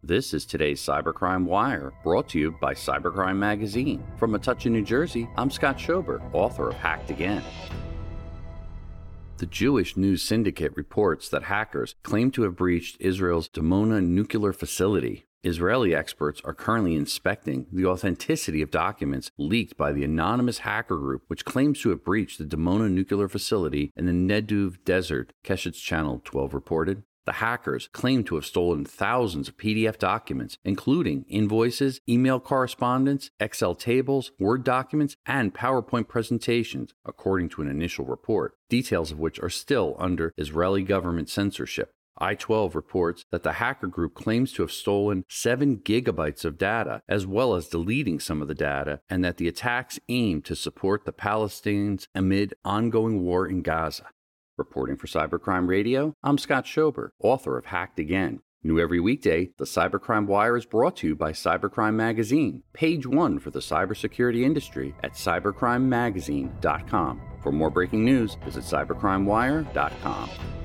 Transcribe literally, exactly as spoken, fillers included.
This is today's Cybercrime Wire, brought to you by Cybercrime Magazine. From Metuchen, New Jersey, I'm Scott Schober, author of Hacked Again. The Jewish News Syndicate reports that hackers claim to have breached Israel's Dimona nuclear facility. Israeli experts are currently inspecting the authenticity of documents leaked by the anonymous hacker group, which claims to have breached the Dimona nuclear facility in the Negev Desert, Keshet's Channel twelve reported. The hackers claim to have stolen thousands of P D F documents, including invoices, email correspondence, Excel tables, Word documents, and PowerPoint presentations, according to an initial report, details of which are still under Israeli government censorship. I twelve reports that the hacker group claims to have stolen seven gigabytes of data, as well as deleting some of the data, and that the attacks aim to support the Palestinians amid ongoing war in Gaza. Reporting for Cybercrime Radio, I'm Scott Schober, author of Hacked Again. New every weekday, the Cybercrime Wire is brought to you by Cybercrime Magazine, page one for the cybersecurity industry at cybercrime magazine dot com. For more breaking news, visit cybercrime wire dot com.